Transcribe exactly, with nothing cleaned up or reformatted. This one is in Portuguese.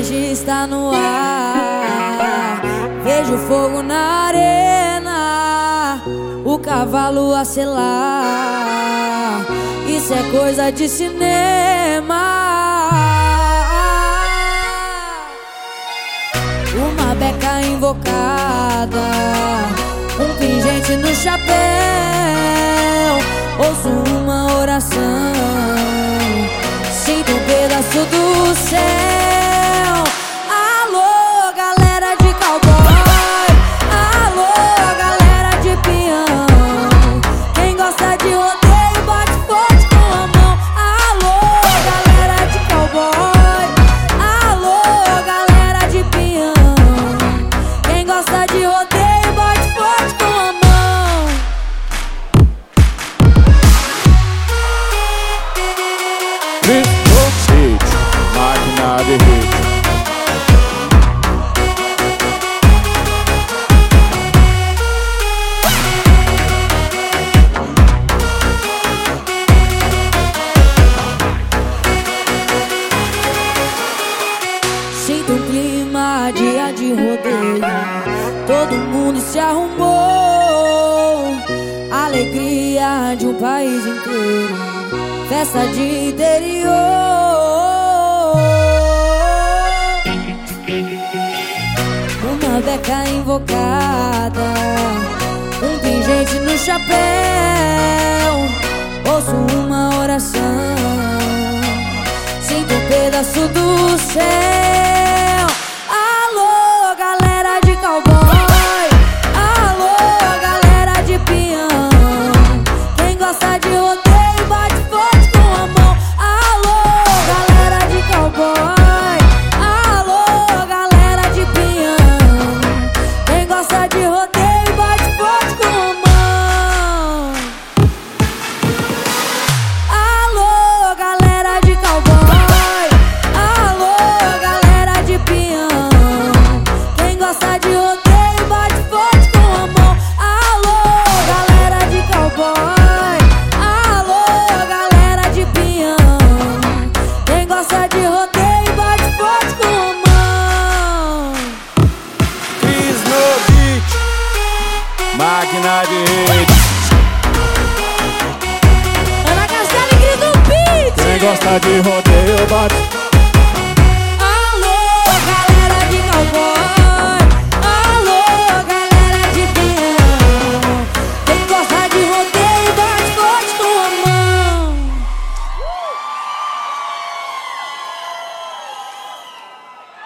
magia está no ar. Vejo fogo na arena, o cavalo a selar. Isso é coisa de cinema. Uma beca invocada, um pingente no chapéu. Ouço uma oração, sinto um pedaço do céu. Alô, galera de cowboy, alô, galera de peão. Quem gosta de rodeio bate forte com a mão. Alô, galera de cowboy, alô, galera de peão. Quem gosta de rodeio bate forte com a mão. Máquina de hit. Sinto um clima, dia de rodeio. Todo mundo se arrumou. Alegria de um país inteiro, festa de interior. Uma beca invocada, um pingente no chapéu. Ouço uma oração, sinto um pedaço do céu. Alô, galera de cowboy, alô, galera de peão. Quem gosta de rodeio bate forte com a mão. Alô, galera de cowboy, alô, galera de peão. Quem gosta de rodeio bate forte com a mão. Alô, galera de cowboy, alô, galera de peão. Quem gosta de rodeio bate forte com a mão. Alô, galera de cowboy, alô, galera de peão. Quem gosta de rodeio bate forte com a mão. Cris no beat. Máquina de hit. Ana Castela e Cris no beat. Quem gosta de rodeio bate.